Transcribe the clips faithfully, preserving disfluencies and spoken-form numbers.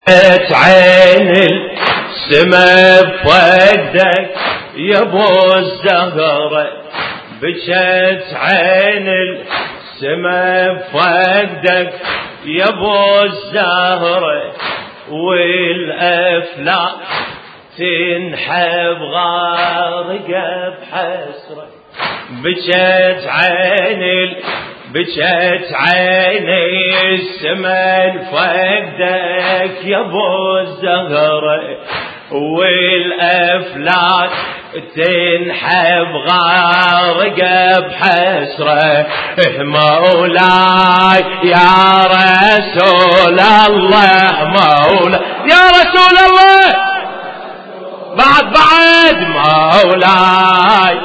عين السما بفقدك يا ابو الزهرة، بجت عين السما بفقدك يا ابو الزهرة، والافلاك تنحب غارقة بحسرة. بجت عين بجت عيني السما فقدك يا ابو الزهرة، والافلاك تنحب غارقة بحسرة. مولاي يا رسول الله، مولاي يا رسول الله، بعد بعد مولاي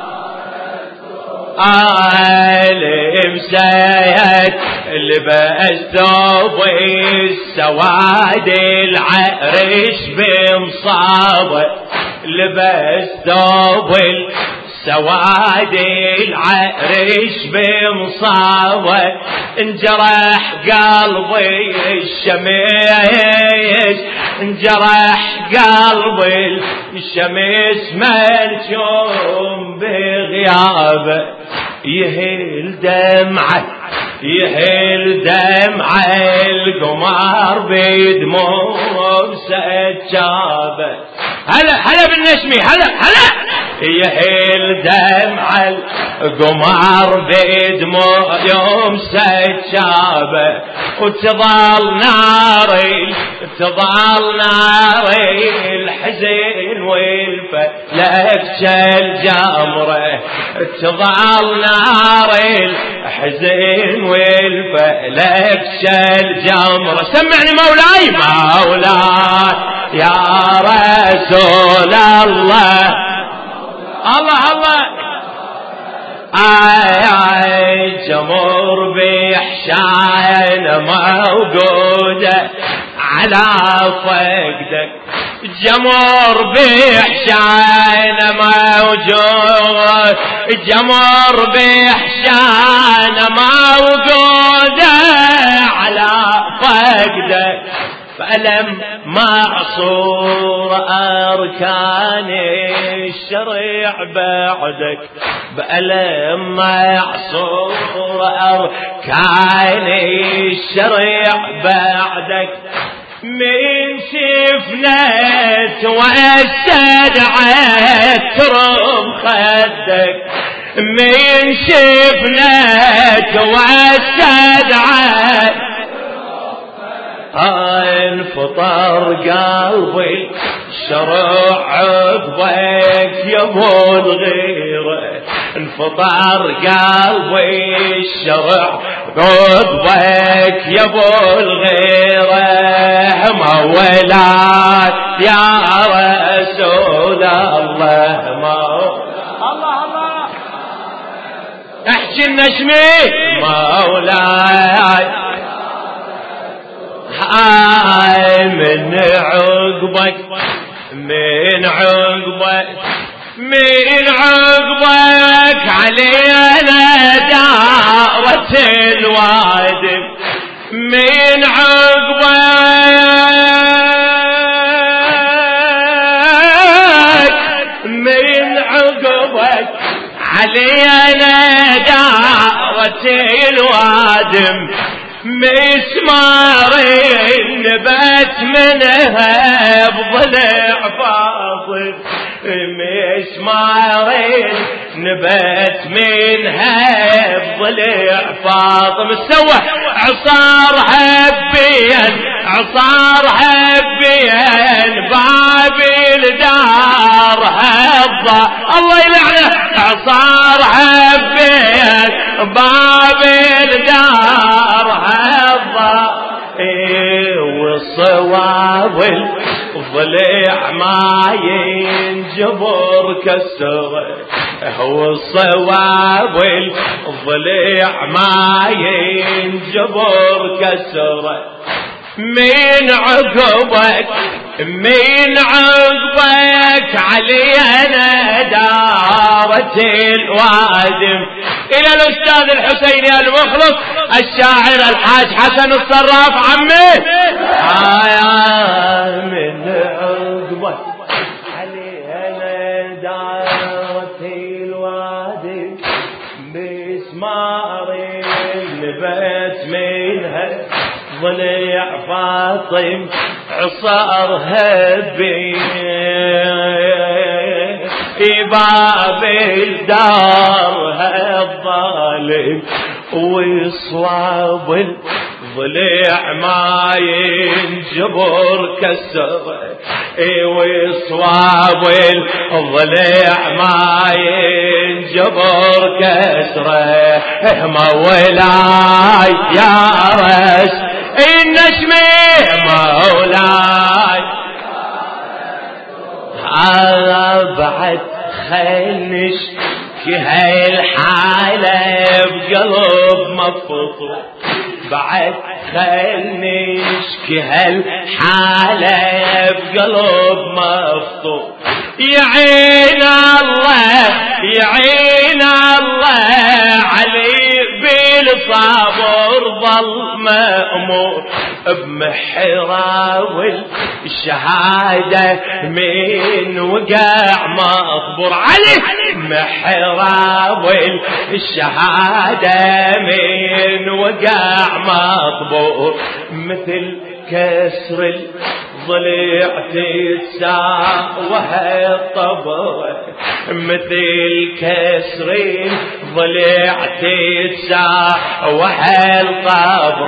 آل مسيد لبس ثوب السواد العرش بمصابه، لبس ثوب السواد العرش بمصابه. انجرح قلبي الشمس، انجرح قلبي الشمس منجوم بغيابه. يهل دمعه يهل دمعه القمر بدموع سجابه. هلا هلا بالنشمي، هلا هلا. يهل دمع القمر بدموع يوم سجابه، وتظل ناري تظل ناري الحزين والفلك كالجمره. تظل ناري الحزين والفلك كالجمره. سمعني مولاي، مولاي يا رسول الله، الله الله. آي آي جمر بحشاين موجودة على فقدك، جمر بحشاين موجود، جمر بحشاين موجودة على فقدك. فألم معصور أركان الشريع بعدك، بألم معصور أركان الشريع بعدك. من شفنت واستدعت ترب خدك، من شفنت واستدعت انفطر قلبي شرع عقبك يا ابو الغيرة. انفطر قلبي الشرع عقبك يا ابو الغيرة. مولاي يا رسول الله، الله الله. احكي النشمي مولاي هاي من عقبك من عقبك من عقبك علينا دارة الوادم. من عقبك من عقبك علينا دارة الوادم. مسمار نبت منها بضلع فاضل، مسمار نبت منها بضلع فاضل. سوى عصار هبين عصار هبين باب الدار هضا، الله يلعنه. عصار هبين باب الدار هضا. ايه والصواب الضلع ما ينجبر كسره، هو الصواب الضلع ما ينجبر كسره. من عقبك من عقبك علينا دارة الوادم. إلى الأستاذ الحسيني المخلص الشاعر الحاج حسن الصراف عمي. آيا من عقبة علينا دارت الوادي بسمار نبت منها ضلع فاطم عصارها باب الدار الظالم وصواب الضلع ما ينجبر كسره وصواب الضلع ما ينجبر كسره مولاي يا رس النشمي مولاي بعد خلنش كي هاي الحالة بقلب مفطور بعد خلنش كي هالحالة بقلب مفطور يعين الله يعين الله علي بالصبر ظل مأمور بمحراوي الشهادة من وقع مصبور علي محراوي الشهادة من وقع مصبور مثل كسر الضلع تتساع وهي الطبر مثل كسر الضلع تتساع وهي الطبر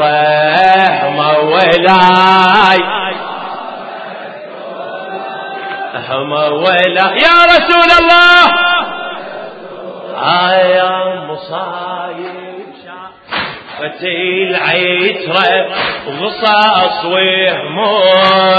مولاي مولاي يا رسول الله آيا مصايب فتيل عيترة وغصاص وهموم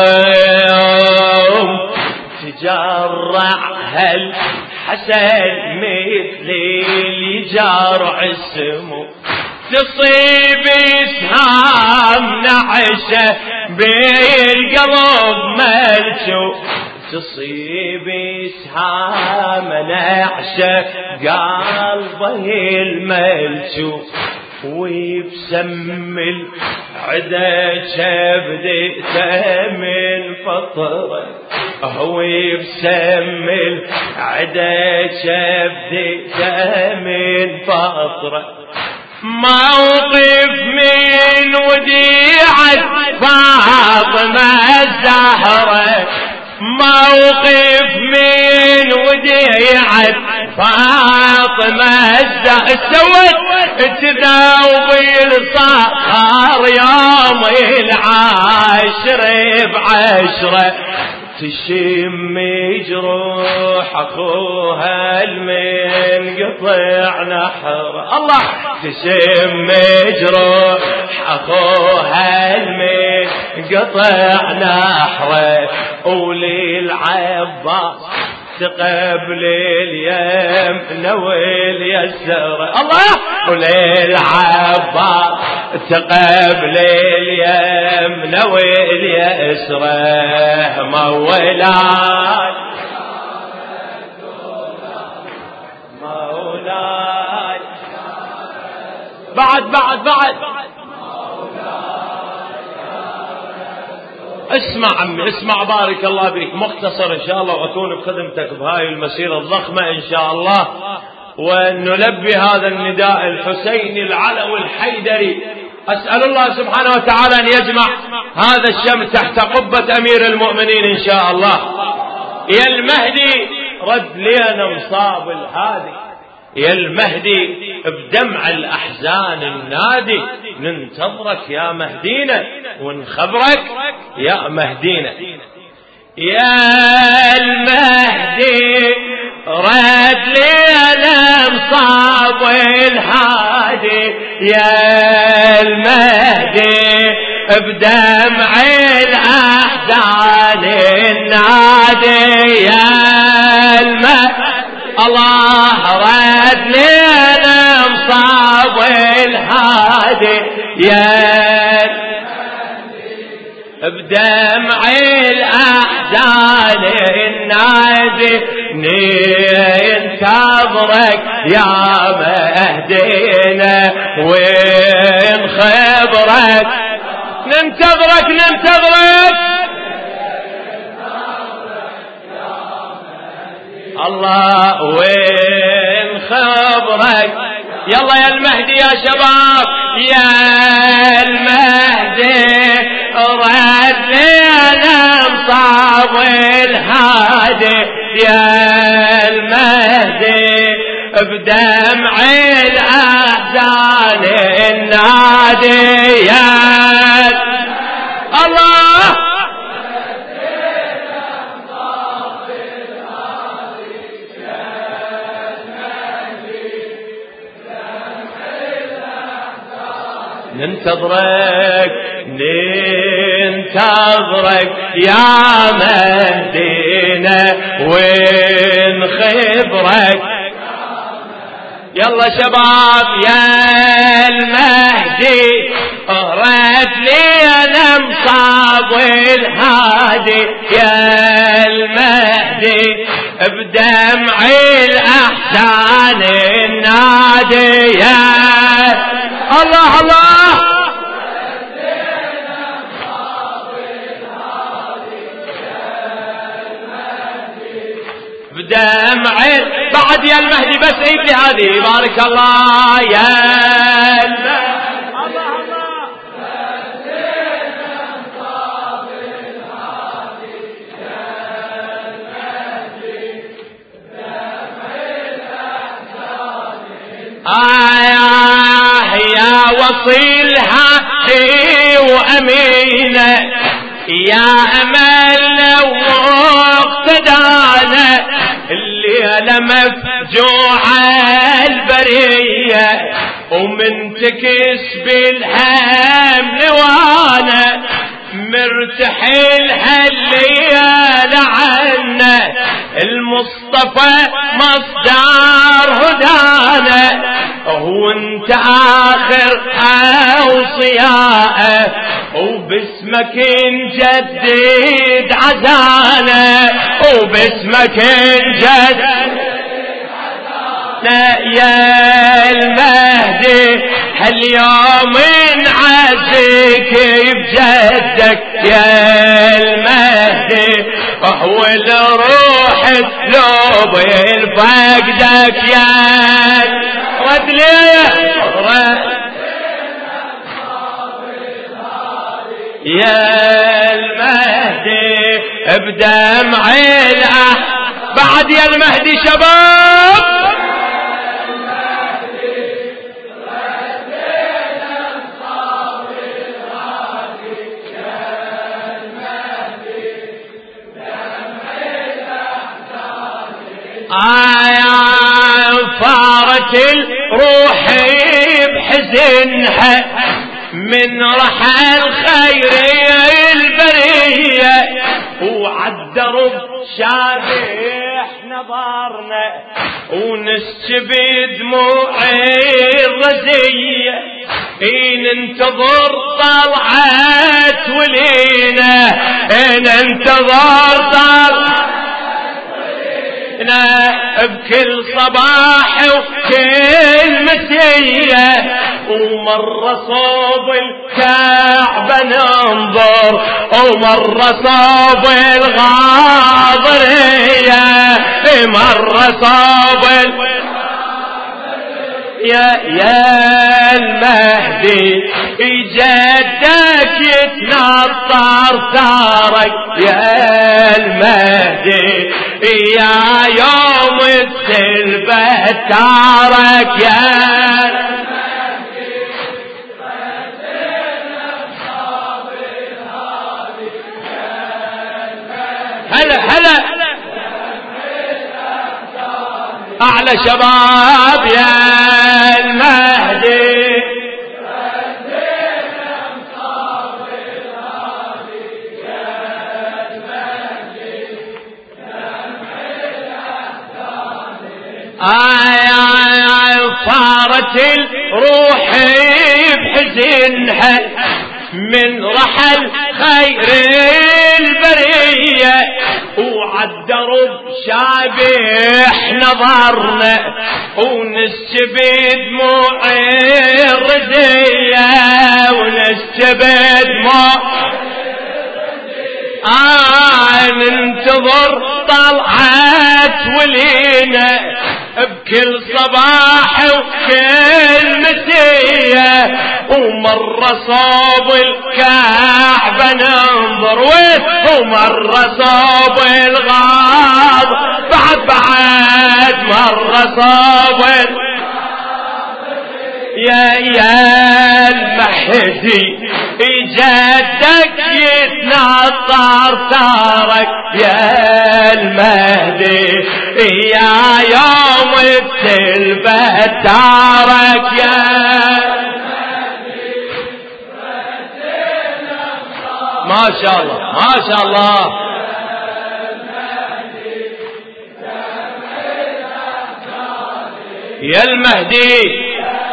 تجرع هالحسن مثل اللي جارع السمو تصيب اسهام نعشه بالقلب ملشو تصيب اسهام نعشه قلبه الملشو ويبسم العدا شبدئته من فطره هو يبسم العدا شبدئته من فطره موقف من وديعة فاطمة الزهرة موقف من وديعة فاطمة الزهرة سوت تذاوب الصخر يوم العاشرة بعشرة تشم جروح اخوها المنقطع نحره الله تشم جروح اخوها المنقطع نحره وللعباس تقبل اليمن واليسر الله وللعباس تقبل اليمن واليسر مولاي مولاي بعد بعد بعد اسمع عمي اسمع بارك الله بك مختصر ان شاء الله واكون بخدمتك بهاي المسيرة الضخمة ان شاء الله ونلبي هذا النداء الحسيني العلوي الحيدري. أسأل الله سبحانه وتعالى أن يجمع هذا الشمس تحت قبة أمير المؤمنين إن شاء الله. يا المهدي رد لنا مصاب الهادي يا المهدي بدمع الأحزان النادي ننتظرك يا مهدينا ونخبرك يا مهدينا. يا المهدي رد لنا مصاب الهادي يا المهدي بدمع الأحزان النادي يا المهدي الله رد لنا مصاب الهادي يا بدمع الأحزان النادي ننتظر ننتظرك يا مهدينا وين خبرك ننتظرك ننتظرك الله وين خبرك يلا يا المهدي يا شباب يا المهدي رد لنا مصاب الهادي يا المهدي بدمع الأحزان النادي يا الله ننتظرك ننتظرك يا مهدينا وين خبرك يلا شباب يا المهدي رد لي مصاب الهادي يا المهدي بدمع الأحزان النادي يا الله الله بدمع بعد يا المهدي بس عيد لي هذه بارك الله يا المهدي الله الله آه يا وصيلها وأمينة يا أمل لو اقتدانا الليلة مفجوع البرية ومن تكسب الهم وانا مرتحل هالليالة عنا المصطفى مصدر هدانا هو انت اخر اوصياءه وباسمك نجدد عزانا وباسمك نجدد يا المهدي هاليوم نعزيك بجدك يا المهدي وهو الروح لو بالفقدك يا رد لي يا المهدي بدمع الأح بعد يا المهدي شباب آية فارت الروح بحزنها من رحل خير البرية وعالدرب شابح نظرنا ونسجب دموع الرزية إن انتظر طلعت ولينا إن انتظر طلعت بكل صباح وكل مسية ومرة صوب الكعبة ننظر ومرة صوب الغاضرية مرة صوب ال... يا يا المهدي جدك يتنطر ثارك يا المهدي يا يوم السلبة تارك يا هلا هلا أعلى شباب يا المهدي آي فارت الروح بحزنها من رحل خير البرية عالدرب شابح نظرنا ونسجب دموع الرزية ونسجب دموع آه ننتظر طلعت ولينا بكل صباح وكل مسية ومرة صوب الكعبة ننظر وين ومرة صوب الغاب بعد بعد مرة صوب يا يا المهدي جدك يتنطر ثارك يا المهدي يا يوم التلبة تارك يا ما شاء الله ما شاء الله يا المهدي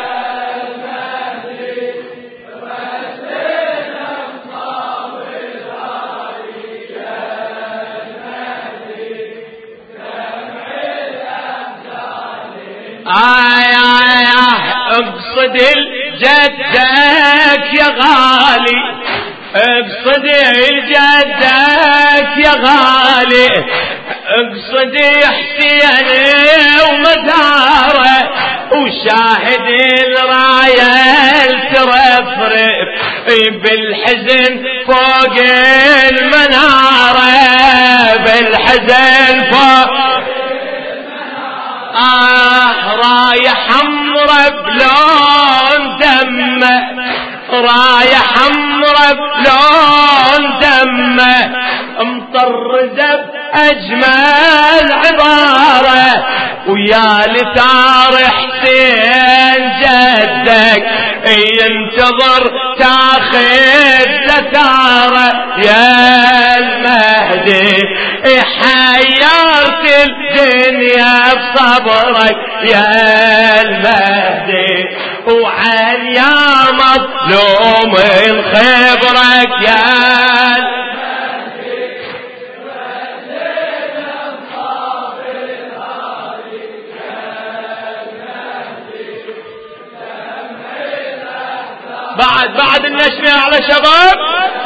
آي آي اقصد الجدك يا غالي اقصد الجدك يا غالي اقصد حسين ومزاره وشاهد الراية ترفرف بالحزن فوق المنارة بالحزن فوق آه رايح حمرة بلون دمه رايح حمرة بلون دمه مطرزة بأجمل عبارة ويا لثار حسين جدك ينتظر تاخذ ستارة يا المهدي حيرت الدنيا بصبرك يا المهدي وعن يا مظلوم خبرك يا بعد بعد النشمة على شباب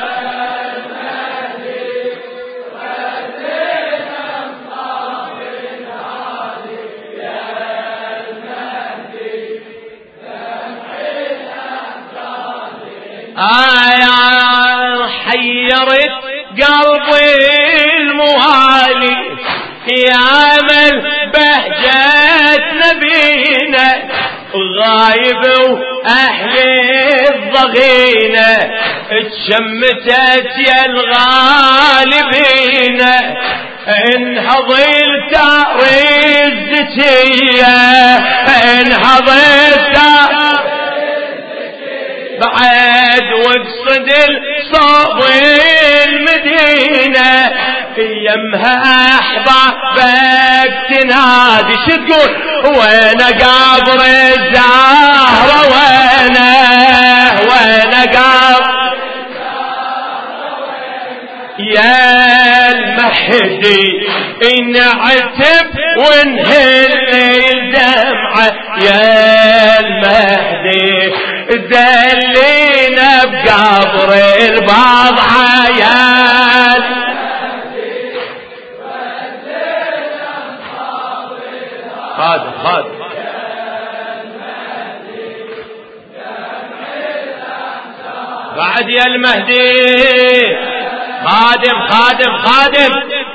آه حيرت قلبي الموالي يا من بهجة نبينا غايب واهل الضغينة اتشمتت يا الغالبين انهض التار الزكية انهض التار بعد واقصد الصوب المدينة يمها احبابك تنادي شو تقول وين قبر الزهرة وين وين قبر يا المهدي نعتب ونهل الدمعة يا المهدي دلينا بقبر البضعة يا خادم خادم بعد يا المهدي خادم خادم خادم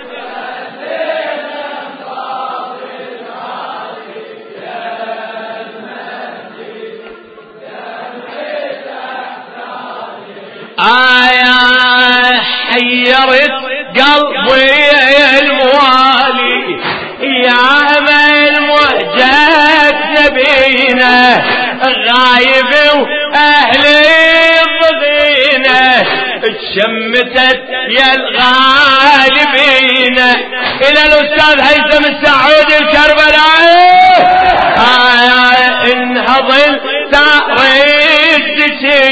آية حيرت قلبي الموالي يا من مهجة نبينا غايب واهل الضغينة اتشمتت يا الغالبين الى الاستاذ هيثم السعود الكربلائي آية انهض الثار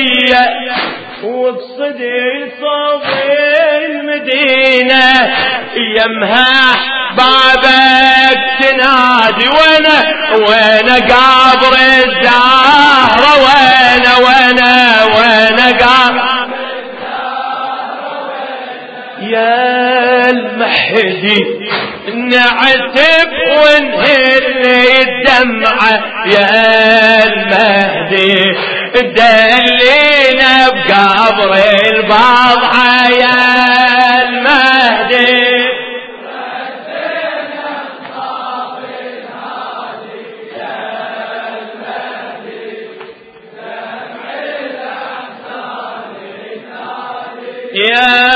الزكية واقصد صوب المدينة يمها بابك تنادي وانا وانا قبر الزهرة وانا وانا وانا قبر يا المهدي نعتب ونهل الدمعة يا المهدي دلينا بقبر البضعة يا المهدي يا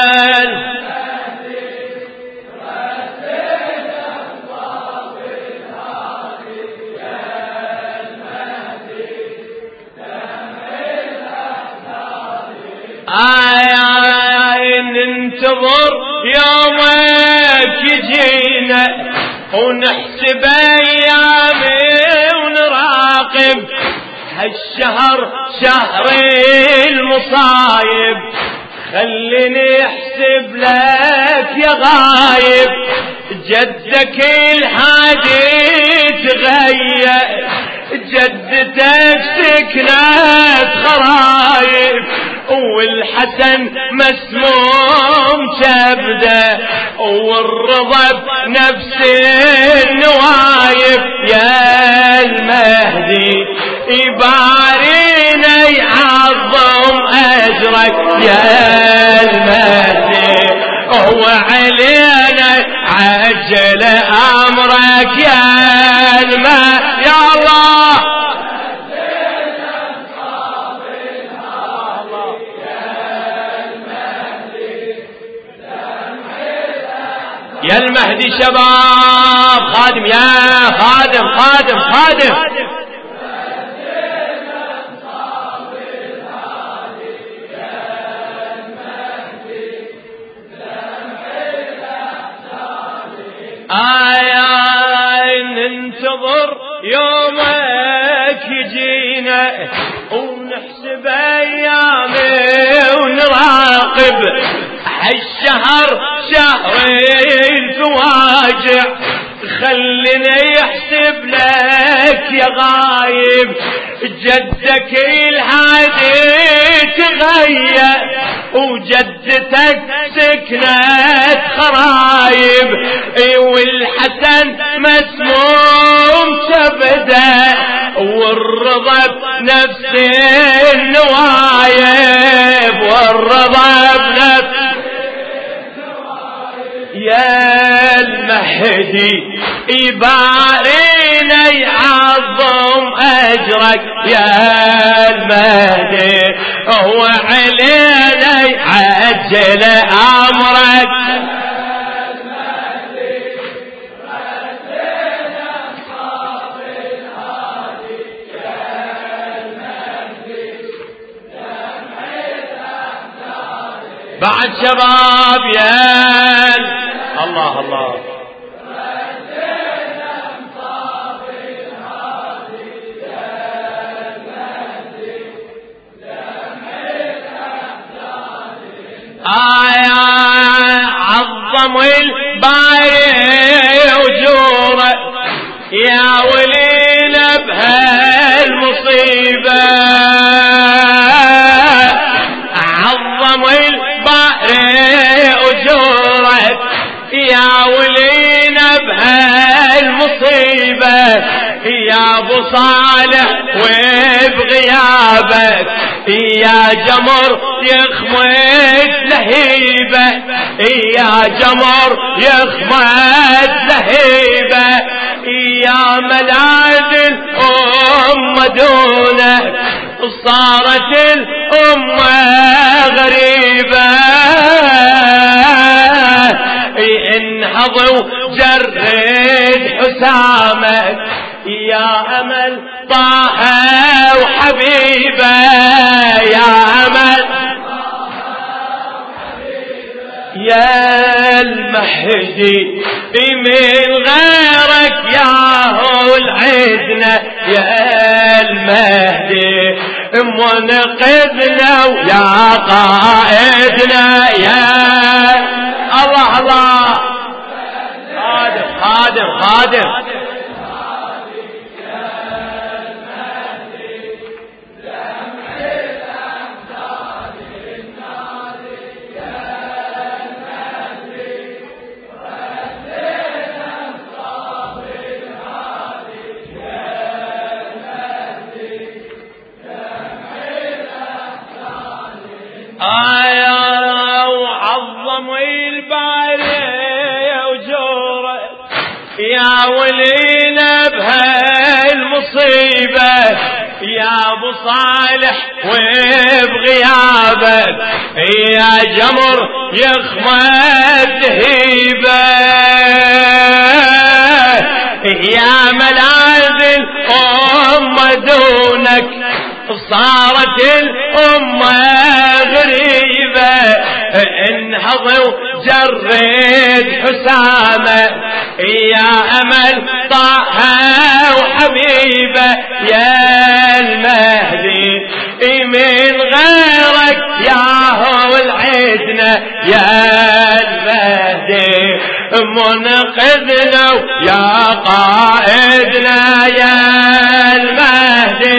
آي ننتظر يومك يجينا ونحسب ايامي ونراقب هالشهر شهر المصايب خليني احسب لك يا غايب جدك الهادي تغير جدتك سكنت خرايب والحسن مسموم كبده والرضا بنفس النوايب يا المهدي يبارينا يعظم اجرك يا المهدي هو علينا عجل امرك يا المهدي يا الله يا المهدي شباب خادم يا خادم خادم خادم آي آي ننتظر يومك يجينا ونحسب ايامي ونراقب هالشهر شهر الفواجع خلينا يحسب لك يا غايب جدك الهادي تغير وجدتك سكنت خرايب والحسن مسموم تبدا والرضا بنفس النوايب والرضا بنفس يا المهدي يبارينا يعظم اجرك يا المهدي هو علينا يعجل امرك بعد شباب يا الله الله آي عظم البايع وجوره يا ولينا بهالمصيبة عظم البايع وجوره يا ولينا بهالمصيبة يا ابو صالح وبغيابك يا جمر يخمد لهيبة يا جمر يخمد لهيبة يا ملاذ الأمة دونك صارت الأمة غريبة انهضوا جرد حسامك يا أمل طه وحبيبه يا أمل يا المهدي من غيرك يا هو العدنا يا المهدي منقذنا ويا قائدنا يا الله الله خادم. يا ولينا بهالمصيبة يا ابو صالح وبغيابك يا جمر يخمد هيبة يا ملاذ الأمة دونك صارت الأمة غريبة انهضوا جرد حسامة يا أمل طه وحبيبة يا المهدي من غيرك يا هو العدنا يا المهدي منقذنا يا قائدنا يا المهدي.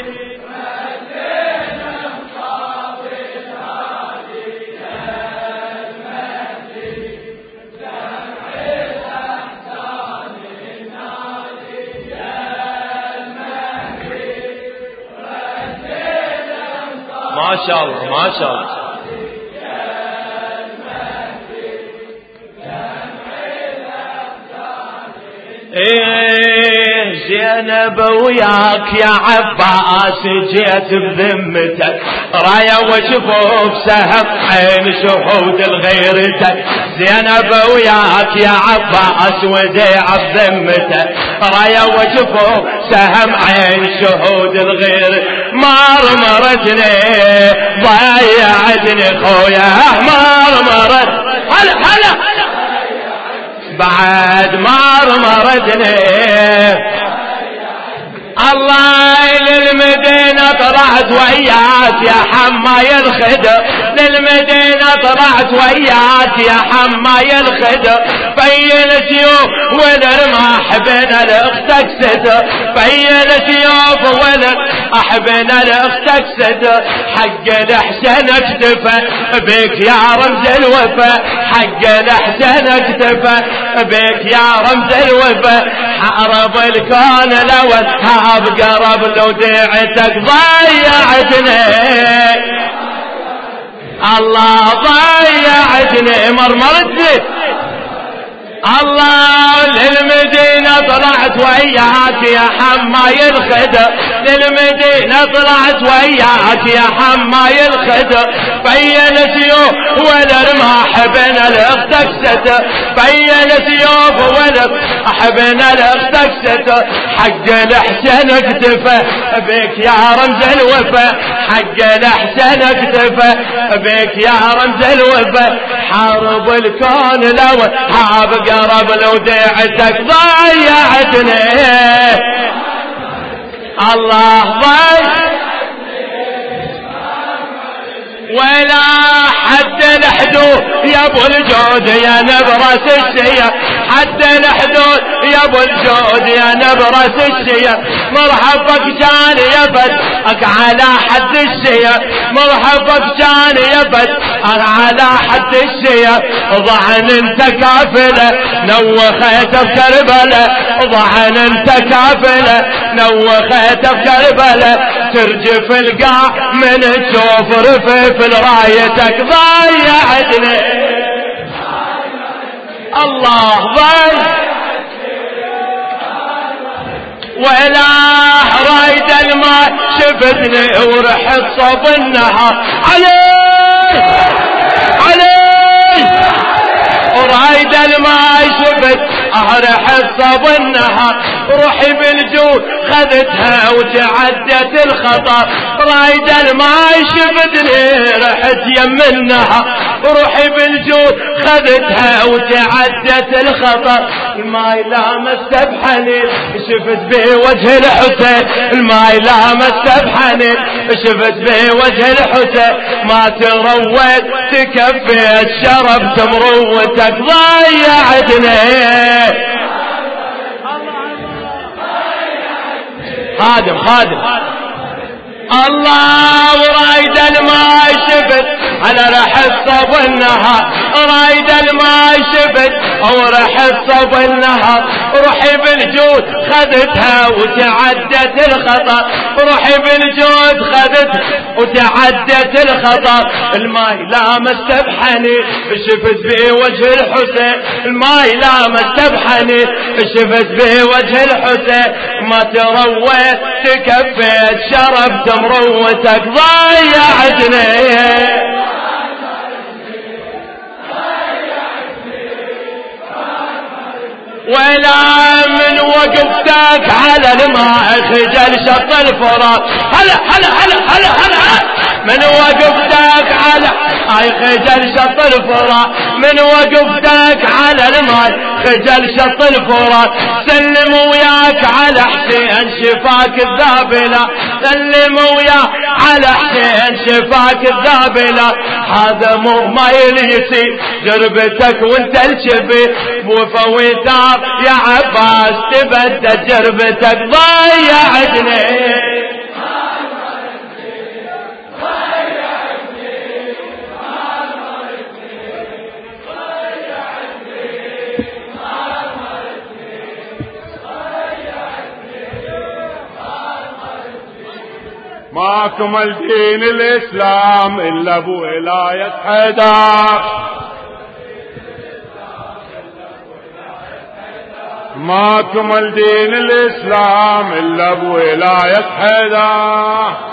ما شاء الله ما شاء الله. ايه زينب وياك يا عباس جيت بذمتك رايا وشفوف سهم عين شهود الغيرتك زينب وياك يا عباس وديع بذمتك رايا وشفوف سهم عين شهود الغير مرمرتني ضيعتني خويا مرمرت هلا هلا بعد مرمرتني الله للمدينة طلعت وياك يا حماي الخدر للمدينة طلعت وياك يا حماي الخدر فين سيوف والرماح بين الاختك ستر فين سيوف والرماح بين الاختك ستر حق الحسن اكتفى بك يا رمز الوفا حق الحسن اكتفى بك يا رمز الوفا حارب الكون الاول بقرب لو ديعتك ضيعتني الله ضيعتني مرمرتني الله للمدينة طلعت وياك يا حماي الخدر للمدينة طلعت وياك يا حماي الخدر بين سيوف والرماح بين الاختك ستر بين سيوف والرماح بين الاختك ستر حق الحسن اكتفى بك يا رمز الوفا حق الحسن اكتفى بك يا رمز الوفا حارب الكون الاول حاب قرب لو ديعتك ضيعتني الله ضيع ولا حد الحدود يا ابو الجود يا نبرة الشيا حد الحدود يا ابو الجود يا نبرة الشيا مرحبك كان يبد اك على حد الشيا مرحبك كان يبد اك على حد الشيا ضعن انت كافلة نوخيت بكربلة ضعن انت كافلة نوخيت بكربلة ترجف القاع من تشوف رفف رايتك ضيعتني الله ضيع ولا رايد الماء شفتني ورحت صوب النهار علي علي ورايد الماء شفت رحت صوب النهار روحي بالجود خذتها وتعدت الخطر رايد الماء شفتني رحت يم النهر روحي بالجود خذتها وتعدت الخطر الماء لامست بحنين شفت بوجه الحسين الماء لامست بحنين شفت بوجه الحسين ما ترويت تكفيت شربت مروتك ضيعتني خادم خادم الله ورايد الماء شفت على رح الصب النهار رايد الماء شفت او رح الصب النهار روحي بالجود خذتها وتعدت الخطر روحي بالجود خذتها وتعدت الخطر الماء لا مستبحني شفت به وجه الحسين الماء لا مستبحني شفت به وجه الحسين ما ترويت تكفيت شربت مروتك ضيعتني ولا من وقفتك على الماء خجل شط الفرات هلا هلا هلا هلا هلا من وقفتك على هاي خجل شط الفرات من وقفتك على الماء خجل شط الفرات سلم وياك على حسين شفاك الذابلة سلم وياك على حسين شفاك الذابلة هذا مو ما يليسي جربتك وانت الشبي وفويتار يا عباس تبدد جربتك ضيعتني ما كمل دين الإسلام إلا بولاية حيدر ما كمل دين الإسلام إلا بولاية حيدر